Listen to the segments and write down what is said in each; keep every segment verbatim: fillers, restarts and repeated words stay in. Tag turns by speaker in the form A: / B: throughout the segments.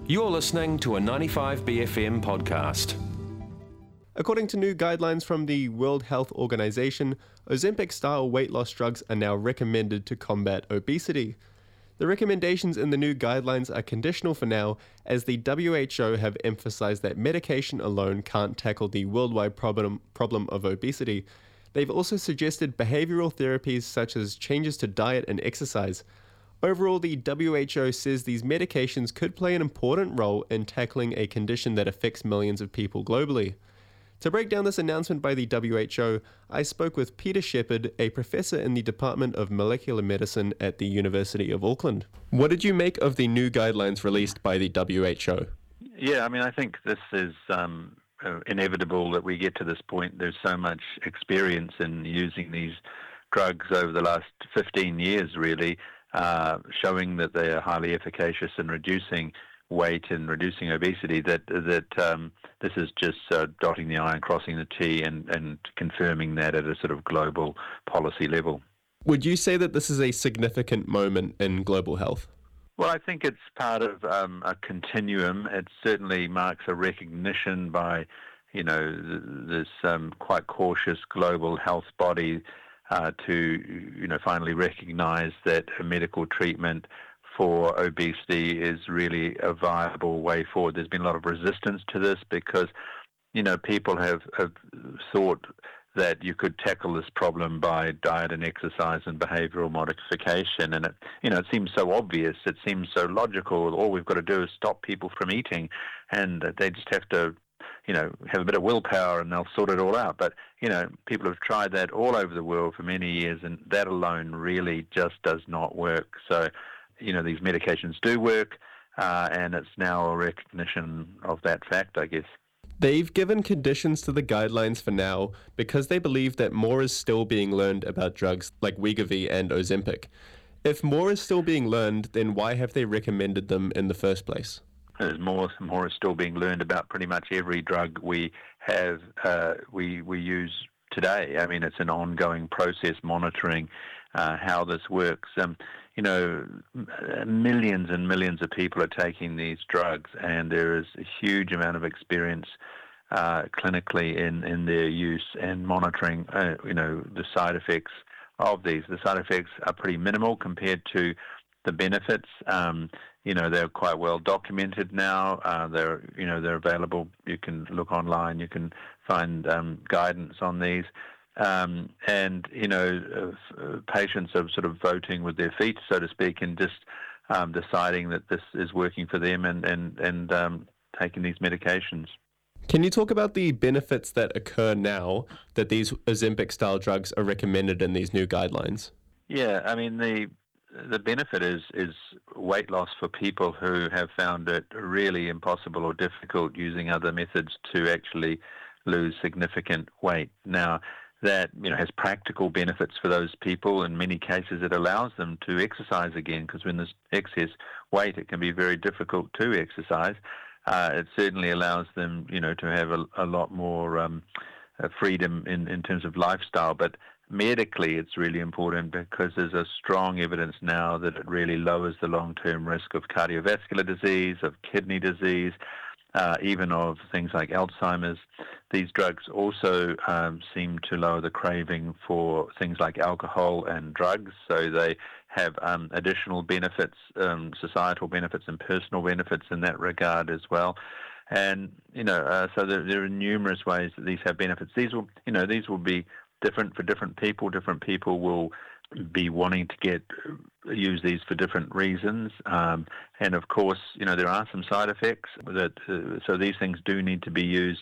A: You're listening to a ninety-five B F M podcast.
B: According to new guidelines from the World Health Organization, Ozempic-style weight loss drugs are now recommended to combat obesity. The recommendations in the new guidelines are conditional for now, as the W H O have emphasized that medication alone can't tackle the worldwide problem, problem of obesity. They've also suggested behavioral therapies such as changes to diet and exercise. Overall, the W H O says these medications could play an important role in tackling a condition that affects millions of people globally. To break down this announcement by the W H O, I spoke with Peter Shepherd, a professor in the Department of Molecular Medicine at the University of Auckland. What did you make of the new guidelines released by the W H O?
C: Yeah, I mean, I think this is um, inevitable that we get to this point. There's so much experience in using these drugs over the last fifteen years, really, uh, showing that they are highly efficacious in reducing weight and reducing obesity, that that um, this is just uh, dotting the I and crossing the T and, and confirming that at a sort of global policy level.
B: Would you say that this is a significant moment in global health?
C: Well, I think it's part of um, a continuum. It certainly marks a recognition by, you know, th- this um, quite cautious global health body uh, to, you know, finally recognize that a medical treatment for obesity is really a viable way forward. There's been a lot of resistance to this because, you know, people have, have thought that you could tackle this problem by diet and exercise and behavioral modification. And, it, you know, it seems so obvious. It seems so logical. All we've got to do is stop people from eating, and they just have to, you know, have a bit of willpower and they'll sort it all out. But, you know, people have tried that all over the world for many years, and that alone really just does not work. So, you know, these medications do work, uh, and it's now a recognition of that fact, I guess.
B: They've given conditions to the guidelines for now because they believe that more is still being learned about drugs like Wegovy and Ozempic. If more is still being learned, then why have they recommended them in the first place?
C: There's more, more is still being learned about pretty much every drug we have, uh, we we use today. I mean, it's an ongoing process monitoring uh, how this works. Um, you know, millions and millions of people are taking these drugs, and there is a huge amount of experience uh, clinically in, in their use and monitoring, uh, you know, the side effects of these. The side effects are pretty minimal compared to the benefits. Um, you know, they're quite well documented now. Uh, they're, you know, they're available. You can look online. You can find um, guidance on these. Um, and, you know, uh, patients are sort of voting with their feet, so to speak, and just um, deciding that this is working for them and, and, and um, taking these medications.
B: Can you talk about the benefits that occur now that these Ozempic-style drugs are recommended in these new guidelines?
C: Yeah, I mean, the the benefit is, is weight loss for people who have found it really impossible or difficult using other methods to actually lose significant weight. Now, that, you know, has practical benefits for those people. In many cases, it allows them to exercise again, because when there's excess weight, it can be very difficult to exercise. Uh, it certainly allows them, you know, to have a, a lot more um, uh, freedom in, in terms of lifestyle. But medically, it's really important because there's a strong evidence now that it really lowers the long-term risk of cardiovascular disease, of kidney disease, Uh, even of things like Alzheimer's. These drugs also um, seem to lower the craving for things like alcohol and drugs, so they have um, additional benefits, um, societal benefits and personal benefits in that regard as well. And, you know, uh, so there, there are numerous ways that these have benefits. These will, you know, these will be different for different people. Different people will be wanting to get use these for different reasons, um, and of course, you know, there are some side effects that uh, so these things do need to be used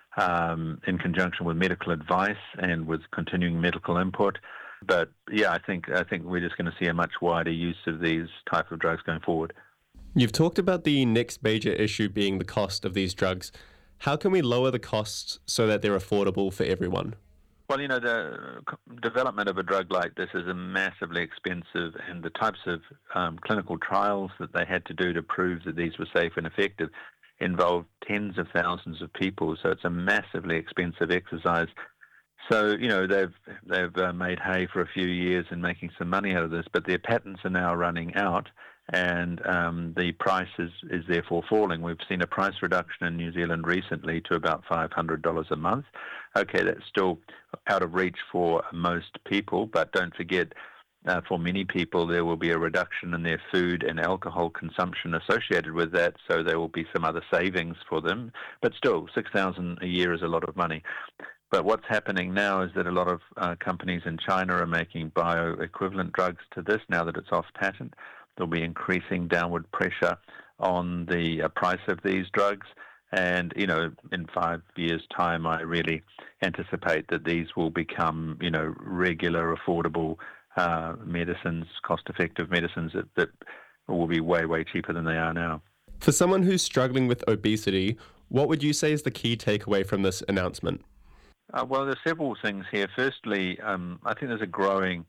C: um, in conjunction with medical advice and with continuing medical input. But yeah, I think I think we're just going to see a much wider use of these type of drugs going forward.
B: You've talked about the next major issue being the cost of these drugs. How can we lower the costs so that they're affordable for everyone?
C: Well, you know, the development of a drug like this is a massively expensive, and the types of um, clinical trials that they had to do to prove that these were safe and effective involved tens of thousands of people. So it's a massively expensive exercise. So, you know, they've they've uh, made hay for a few years and making some money out of this, but their patents are now running out, and um, the price is, is therefore falling. We've seen a price reduction in New Zealand recently to about five hundred dollars a month. Okay, that's still out of reach for most people, but don't forget, uh, for many people there will be a reduction in their food and alcohol consumption associated with that, so there will be some other savings for them. But still, six thousand dollars a year is a lot of money. But what's happening now is that a lot of uh, companies in China are making bioequivalent drugs to this now that it's off patent. There'll be increasing downward pressure on the uh, price of these drugs. And, you know, in five years' time, I really anticipate that these will become, you know, regular, affordable uh, medicines, cost-effective medicines that, that will be way, way cheaper than they are now.
B: For someone who's struggling with obesity, what would you say is the key takeaway from this announcement?
C: Uh, well, there's several things here. Firstly, um, I think there's a growing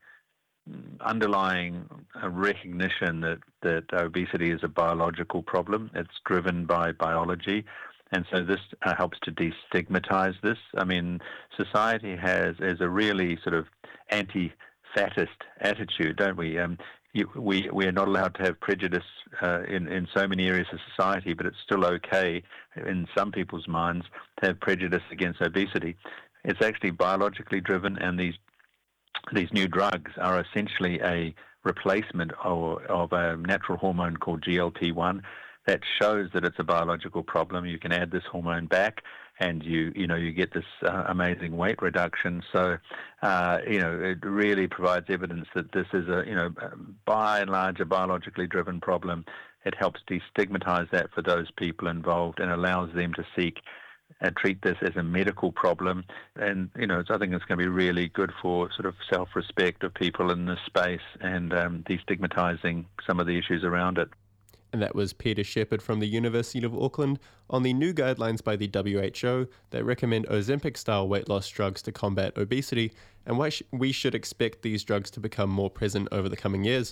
C: underlying uh, recognition that, that obesity is a biological problem. It's driven by biology. And so this uh, helps to destigmatize this. I mean, society has, has a really sort of anti-fattist attitude, don't we? Um, you, we we are not allowed to have prejudice uh, in, in so many areas of society, but it's still okay in some people's minds to have prejudice against obesity. It's actually biologically driven, and these these new drugs are essentially a replacement of, of a natural hormone called G L P one that shows that it's a biological problem. You can add this hormone back, and you you know you get this uh, amazing weight reduction. So uh, you know it really provides evidence that this is a you know by and large a biologically driven problem. It helps destigmatize that for those people involved and allows them to seek and treat this as a medical problem. And, you know, I think it's going to be really good for sort of self-respect of people in this space and um, destigmatizing some of the issues around it.
B: And that was Peter Shepherd from the University of Auckland on the new guidelines by the W H O that recommend Ozempic-style weight loss drugs to combat obesity, and why sh- we should expect these drugs to become more present over the coming years.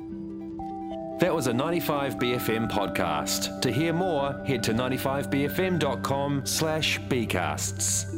A: That was a ninety-five B F M podcast. To hear more, head to ninety-five b f m dot com slash bcasts.